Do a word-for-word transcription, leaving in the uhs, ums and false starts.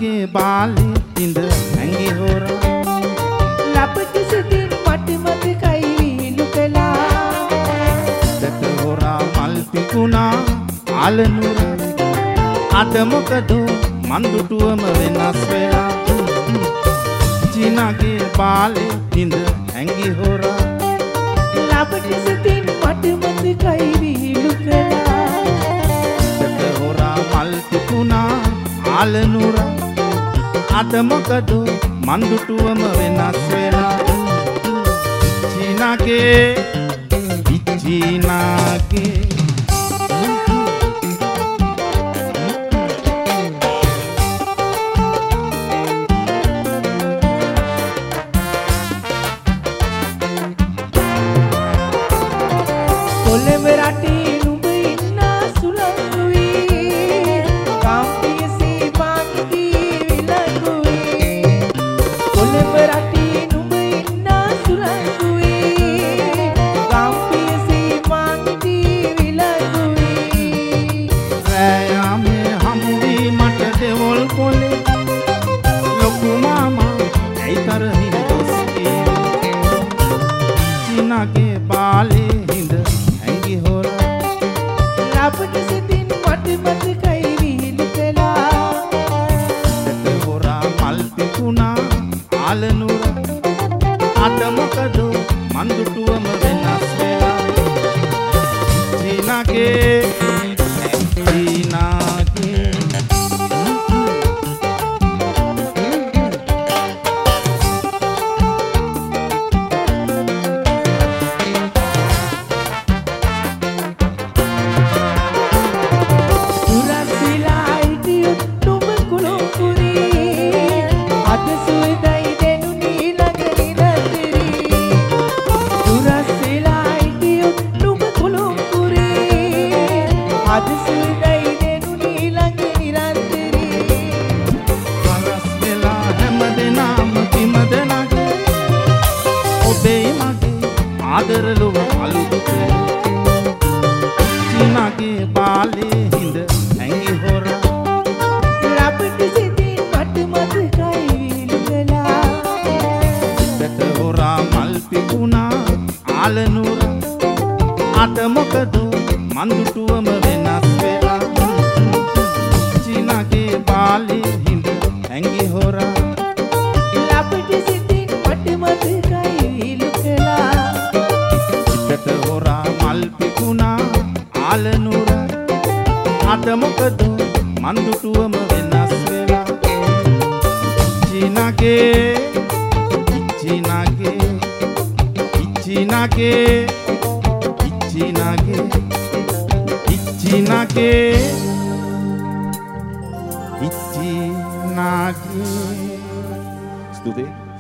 චීනාගේ බාලේ ඉඳ හැංගි හොරා ලපටි සිතින් මට මතකයි විහිළු කළා දැක හොරා මල් පිපුණා ආලනුර අද මොකද මන් දුටුවම වෙනස් වෙලා චීනාගේ බාලේ ඉඳ හැංගි හොරා ලපටි සිතින් මට මතකයි විහිළු කළා දැක හොරා මල් පිපුණා ආලනුර අද මොකද මන් දුටුවම වෙනස් වෙලා චීනාගේ චීනාගේ කොළඹ රටේ නුඹ ඉන්න සුළංගුවේ කාම්පිය සීමාන්ති විලංගුවේ කොළඹ රටේ නුඹ ඉන්න සුළංගුවේ කාම්පිය සීමාන්ති විලංගුවේ රෑයාමේ හමුවී මට දෙවොල් පොලේ ලොකු මාමා ඇයි තරහින් දොස් කියේ චීනාගේ බාලේ හිඳ හැංගි හොරා ලපටි සිතින් මට මතකයි විහිළු කළා දැක හොරා මල් පිපුණා ආලනුර අද මොකද මන් දුටුවම වෙනස් වෙලා චීනාගේ චීනාගේ දුරස්විලා හිටියොත් නුඹ කුළුපුරේ අද සුවඳයි දෙනුනී ළඟ නිරන්තරී දුරස්විලා හිටියොත් නුඹ කුළුපුරේ අද සුවඳයි දෙනුනී ළඟ නිරන්තරී වරස් වෙලා හැමදෙනාම කිමද නගේ ඔබේ මගේ ආදර ලොව අලුතේ චීනාගේ බාලේ හිඳ හැංගි හොරා ලපටි සිතින් මට මතකයි විහිළු කළා දැක හොරා මල් පිපුණා ආලනුර අද මොකද මන් දුටුවම වෙනස් වෙලා චීනාගේ බාලේ හිඳ හැංගි හොරා ලපටි සිතින් මට මතකයි විහිළු කළා දැක හොරා මල් පිපුණා ආලනුර අද මොකද මන් දුටුවම වෙනස් වෙලා චීනාගේ චීනාගේ චීනාගේ චීනාගේ චීනාගේ චීනාගේ ස්තුතියි